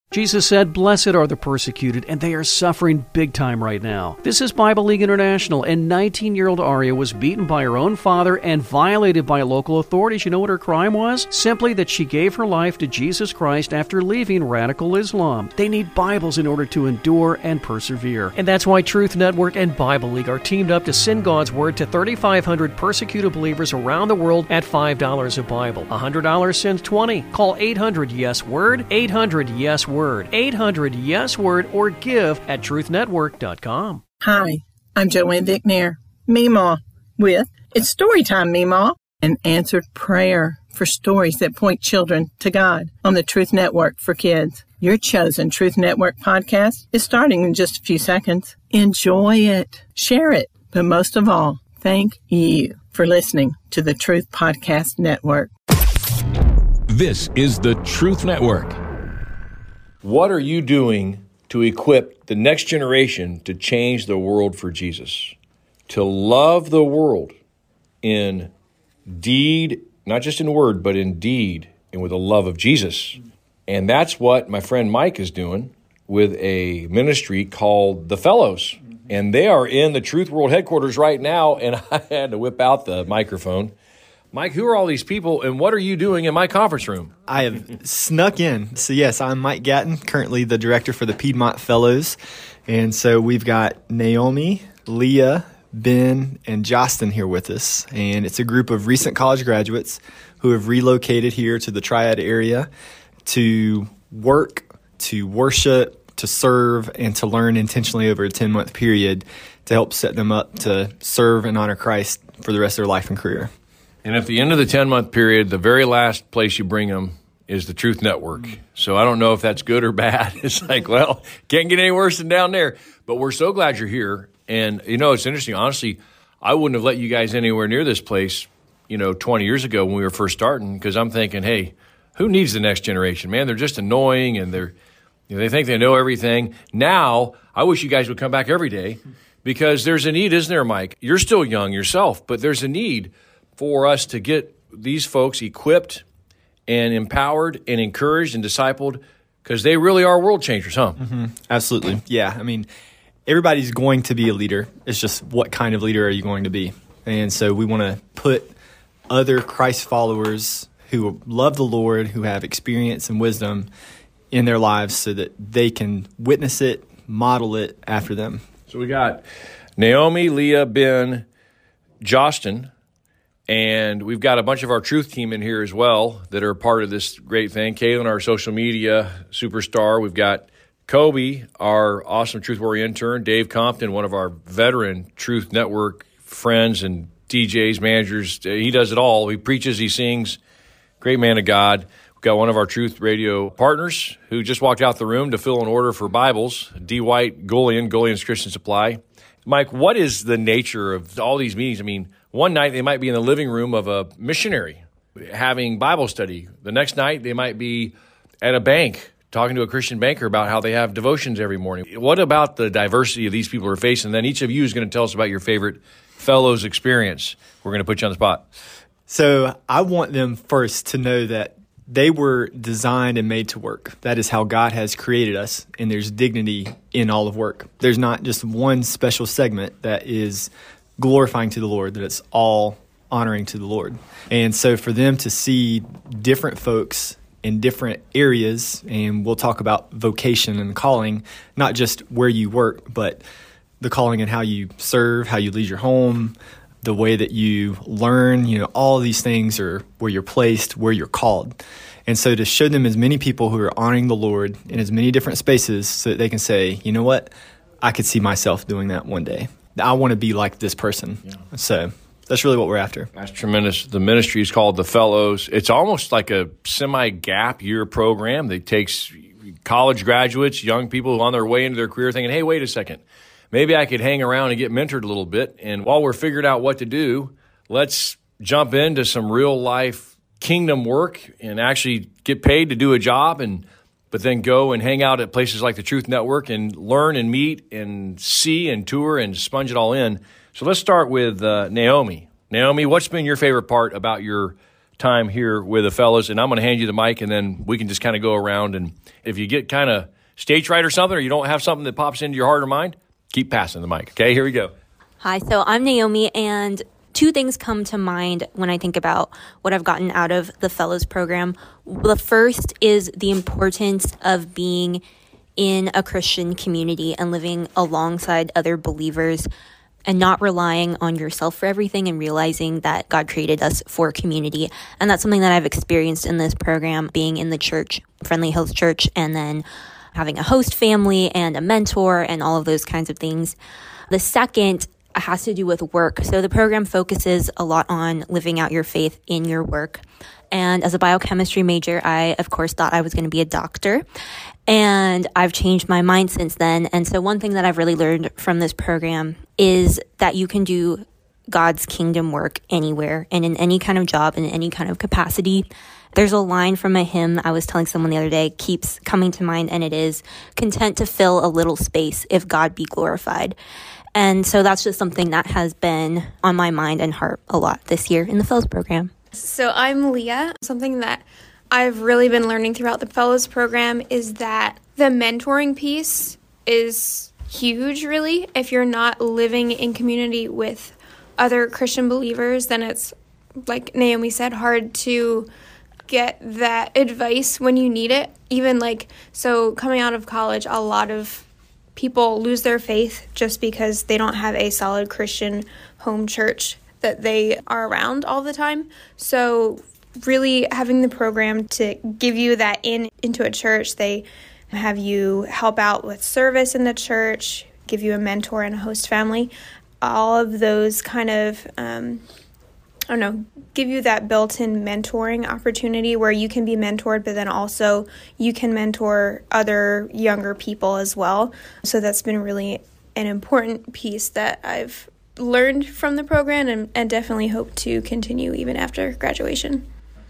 Jesus said, "Blessed are the persecuted," and they are suffering big time right now. This is Bible League International, and 19-year-old Aria was beaten by her own father and violated by local authorities. You know what her crime was? Simply that she gave her life to Jesus Christ after leaving radical Islam. They need Bibles in order to endure and persevere. And that's why Truth Network and Bible League are teamed up to send God's Word to 3,500 persecuted believers around the world at $5 a Bible. $100 sends 20. Call 800-YES-WORD, 800-YES-WORD. 800-YES-WORD, or give at truthnetwork.com. Hi, I'm Joanne Vicknair, Meemaw, with It's Storytime, Meemaw, an answered prayer for stories that point children to God on the Truth Network for Kids. Your chosen Truth Network podcast is starting in just a few seconds. Enjoy it, share it, but most of all, thank you for listening to the Truth Podcast Network. This is the Truth Network. What are you doing to equip the next generation to change the world for Jesus? To love the world in deed, not just in word, but in deed, and with the love of Jesus. And that's what my friend Mike is doing with a ministry called The Fellows. And they are in the Truth World headquarters right now, and I had to whip out the microphone. Mike, who are all these people, and what are you doing in my conference room? I have snuck in. So, yes, I'm Mike Gatton, currently the director for the Piedmont Fellows. And so we've got Naomi, Leah, Ben, and Justin here with us. And it's a group of recent college graduates who have relocated here to the Triad area to work, to worship, to serve, and to learn intentionally over a 10-month period to help set them up to serve and honor Christ for the rest of their life and career. And at the end of the 10-month period, the very last place you bring them is the Truth Network. So I don't know if that's good or bad. It's like, well, can't get any worse than down there. But we're so glad you're here. And, you know, it's interesting. Honestly, I wouldn't have let you guys anywhere near this place, 20 years ago when we were first starting, because I'm thinking, hey, who needs the next generation? Man, they're just annoying, and they think they know everything. Now, I wish you guys would come back every day, because there's a need, isn't there, Mike? You're still young yourself, but there's a need for us to get these folks equipped and empowered and encouraged and discipled, because they really are world changers, huh? Mm-hmm. Absolutely. Yeah. I mean, everybody's going to be a leader. It's just what kind of leader are you going to be? And so we want to put other Christ followers who love the Lord, who have experience and wisdom in their lives so that they can witness it, model it after them. So we got Naomi, Leah, Ben, Justin, and we've got a bunch of our Truth team in here as well that are part of this great thing. Kaylin, our social media superstar. We've got Kobe, our awesome Truth Warrior intern. Dave Compton, one of our veteran Truth Network friends and DJs, managers. He does it all. He preaches, he sings. Great man of God. We've got one of our Truth Radio partners who just walked out the room to fill an order for Bibles, D. White Golian's Christian Supply. Mike, what is the nature of all these meetings? I mean, one night they might be in the living room of a missionary having Bible study. The next night they might be at a bank talking to a Christian banker about how they have devotions every morning. What about the diversity of these people are facing? Then each of you is going to tell us about your favorite Fellows experience. We're going to put you on the spot. So I want them first to know that they were designed and made to work. That is how God has created us, and there's dignity in all of work. There's not just one special segment that is glorifying to the Lord, that it's all honoring to the Lord. And so for them to see different folks in different areas, and we'll talk about vocation and calling, not just where you work, but the calling and how you serve, how you lead your home, the way that you learn, all these things are where you're placed, where you're called. And so to show them as many people who are honoring the Lord in as many different spaces so that they can say, you know what, I could see myself doing that one day. I want to be like this person. Yeah. So that's really what we're after. That's tremendous. The ministry is called The Fellows. It's almost like a semi-gap year program that takes college graduates, young people on their way into their career thinking, hey, wait a second. Maybe I could hang around and get mentored a little bit. And while we're figuring out what to do, let's jump into some real life kingdom work and actually get paid to do a job, but then go and hang out at places like the Truth Network and learn and meet and see and tour and sponge it all in. So let's start with Naomi. Naomi, what's been your favorite part about your time here with the fellas, and I'm going to hand you the mic, and then we can just kind of go around. And if you get kind of stage fright or something, or you don't have something that pops into your heart or mind, keep passing the mic. Okay, here we go. Hi, so I'm Naomi, and two things come to mind when I think about what I've gotten out of the Fellows program. The first is the importance of being in a Christian community and living alongside other believers and not relying on yourself for everything and realizing that God created us for community. And that's something that I've experienced in this program, being in the church, Friendly Hills Church, and then having a host family and a mentor and all of those kinds of things. The second has to do with work. So the program focuses a lot on living out your faith in your work. And as a biochemistry major, I, of course, thought I was going to be a doctor. And I've changed my mind since then. And so one thing that I've really learned from this program is that you can do God's kingdom work anywhere and in any kind of job, in any kind of capacity. There's a line from a hymn I was telling someone the other day, keeps coming to mind, and it is, content to fill a little space if God be glorified. And so that's just something that has been on my mind and heart a lot this year in the Fellows program. So I'm Leah. Something that I've really been learning throughout the Fellows program is that the mentoring piece is huge, really. If you're not living in community with other Christian believers, then it's, like Naomi said, hard to get that advice when you need it. Even so coming out of college, a lot of people lose their faith just because they don't have a solid Christian home church that they are around all the time. So really having the program to give you that into a church, they have you help out with service in the church, give you a mentor and a host family, all of those kind of, give you that built-in mentoring opportunity where you can be mentored, but then also you can mentor other younger people as well. So that's been really an important piece that I've learned from the program and definitely hope to continue even after graduation.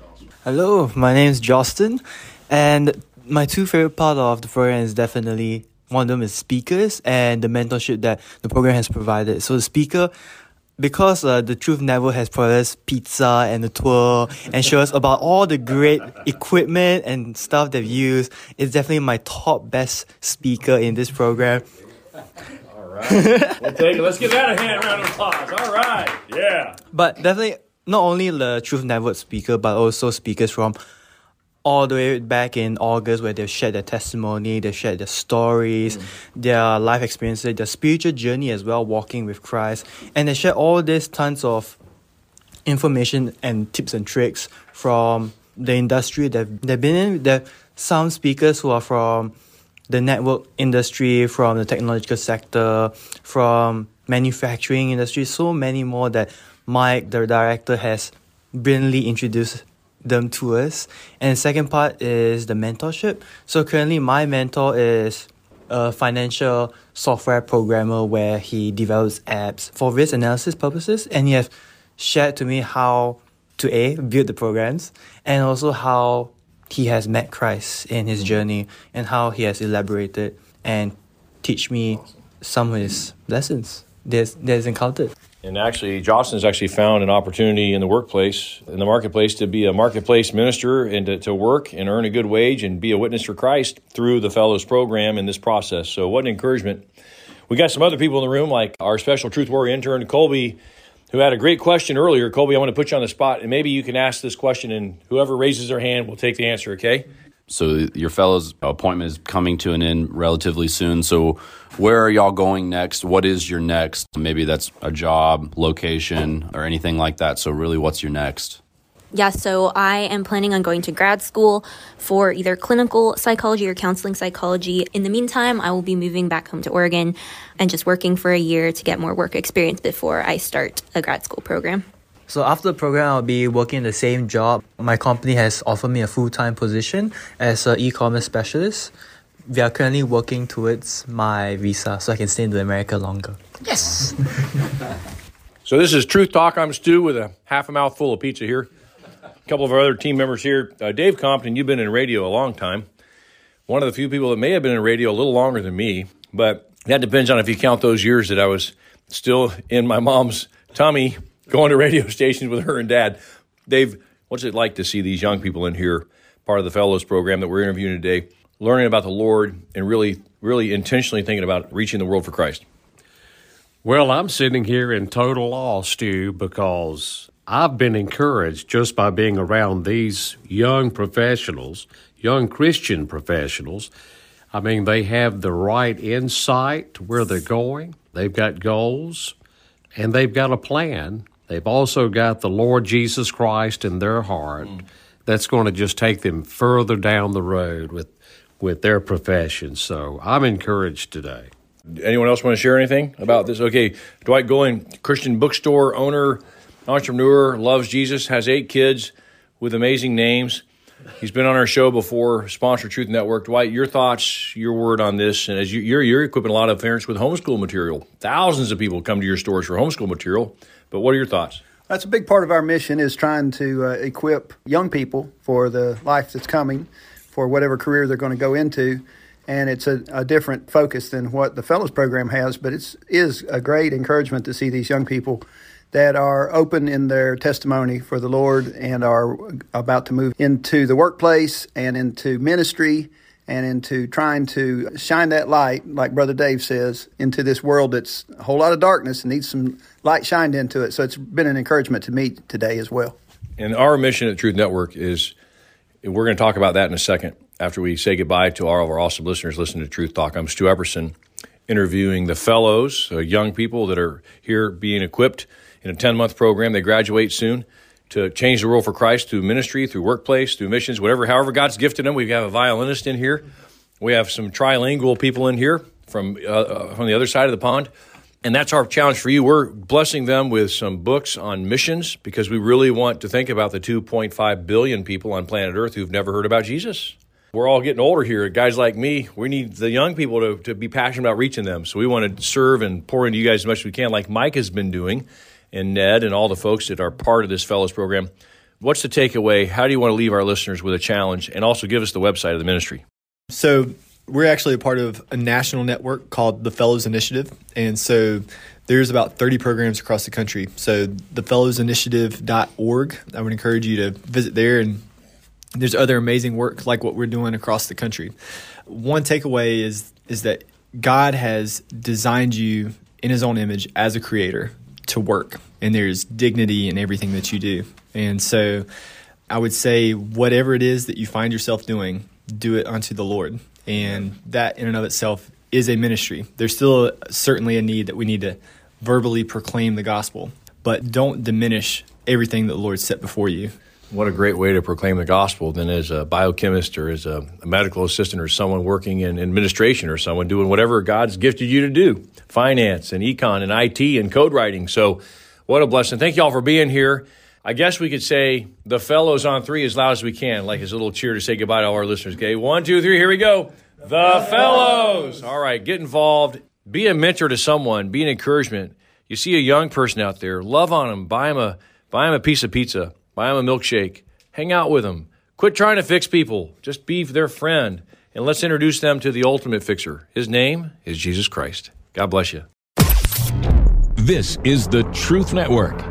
Hello, my name is Justin, and my two favorite part of the program is definitely, one of them is speakers and the mentorship that the program has provided. So the speaker, because the Truth Network has provided us pizza and a tour and show us about all the great equipment and stuff they've used, it's definitely my top best speaker in this program. All right. We'll take it. Let's give that a round of applause. All right. Yeah. But definitely not only the Truth Network speaker, but also speakers from all the way back in August where they've shared their testimony, they've shared their stories, their life experiences, their spiritual journey as well, walking with Christ. And they share all this tons of information and tips and tricks from the industry they've been in. There are some speakers who are from the network industry, from the technological sector, from manufacturing industry, so many more that Mike, the director, has brilliantly introduced them to us. And the second part is the mentorship. So currently my mentor is a financial software programmer where he develops apps for risk analysis purposes, and he has shared to me how to build the programs and also how he has met Christ in his journey and how he has elaborated and teach me some of his lessons there's encountered. And actually, Justin's actually found an opportunity in the workplace, in the marketplace, to be a marketplace minister and to work and earn a good wage and be a witness for Christ through the Fellows program in this process. So what an encouragement. We got some other people in the room, like our special Truth Warrior intern, Colby, who had a great question earlier. Colby, I want to put you on the spot, and maybe you can ask this question, and whoever raises their hand will take the answer, okay? So your Fellows appointment is coming to an end relatively soon. So where are y'all going next? What is your next? Maybe that's a job, location, or anything like that. So really, what's your next? Yeah, so I am planning on going to grad school for either clinical psychology or counseling psychology. In the meantime, I will be moving back home to Oregon and just working for a year to get more work experience before I start a grad school program. So after the program, I'll be working the same job. My company has offered me a full-time position as an e-commerce specialist. We are currently working towards my visa so I can stay in America longer. Yes! So this is Truth Talk. I'm Stu with a half a mouthful of pizza here. A couple of our other team members here. Dave Compton, you've been in radio a long time. One of the few people that may have been in radio a little longer than me, but that depends on if you count those years that I was still in my mom's tummy going to radio stations with her and Dad. Dave, What's it like to see these young people in here, part of the Fellows program that we're interviewing today, learning about the Lord and really, really intentionally thinking about reaching the world for Christ? Well, I'm sitting here in total awe, Stu, because I've been encouraged just by being around these young professionals, young Christian professionals. I mean, they have the right insight to where they're going. They've got goals, and they've got a plan. They've also got the Lord Jesus Christ in their heart that's going to just take them further down the road with their profession. So I'm encouraged today. Anyone else want to share anything about this? Okay, Dwight Goen, Christian bookstore owner, entrepreneur, loves Jesus, has 8 kids with amazing names. He's been on our show before, sponsored Truth Network. Dwight, your thoughts, your word on this, and as you're equipping a lot of parents with homeschool material. Thousands of people come to your stores for homeschool material, but what are your thoughts? That's a big part of our mission, is trying to equip young people for the life that's coming, for whatever career they're going to go into. And it's a different focus than what the Fellows program has, but it is a great encouragement to see these young people that are open in their testimony for the Lord and are about to move into the workplace and into ministry and into trying to shine that light, like Brother Dave says, into this world that's a whole lot of darkness and needs some light shined into it. So it's been an encouragement to me today as well. And our mission at Truth Network is, we're going to talk about that in a second after we say goodbye to all of our awesome listeners listening to Truth Talk. I'm Stu Epperson, interviewing the Fellows, young people that are here being equipped in a 10-month program. They graduate soon to change the world for Christ through ministry, through workplace, through missions, however God's gifted them. We have a violinist in here. We have some trilingual people in here from the other side of the pond. And that's our challenge for you. We're blessing them with some books on missions because we really want to think about the 2.5 billion people on planet Earth who've never heard about Jesus. We're all getting older here. Guys like me, we need the young people to be passionate about reaching them. So we want to serve and pour into you guys as much as we can, like Mike has been doing, and Ned and all the folks that are part of this Fellows program. What's the takeaway? How do you want to leave our listeners with a challenge? And also give us the website of the ministry. So we're actually a part of a national network called the Fellows Initiative. And so there's about 30 programs across the country. So thefellowsinitiative.org, I would encourage you to visit there, and there's other amazing work like what we're doing across the country. One takeaway is that God has designed you in his own image as a creator to work, and there's dignity in everything that you do. And so I would say whatever it is that you find yourself doing, do it unto the Lord. And that in and of itself is a ministry. There's still certainly a need that we need to verbally proclaim the gospel, but don't diminish everything that the Lord set before you. What a great way to proclaim the gospel than as a biochemist or as a medical assistant or someone working in administration or someone doing whatever God's gifted you to do, finance and econ and IT and code writing. So what a blessing. Thank you all for being here. I guess we could say the Fellows on 3 as loud as we can, like as a little cheer to say goodbye to all our listeners. Okay, 1, 2, 3, here we go. The Fellows. All right, get involved. Be a mentor to someone. Be an encouragement. You see a young person out there, love on them. Buy them a piece of pizza. Buy them a milkshake. Hang out with them. Quit trying to fix people. Just be their friend. And let's introduce them to the ultimate fixer. His name is Jesus Christ. God bless you. This is the Truth Network.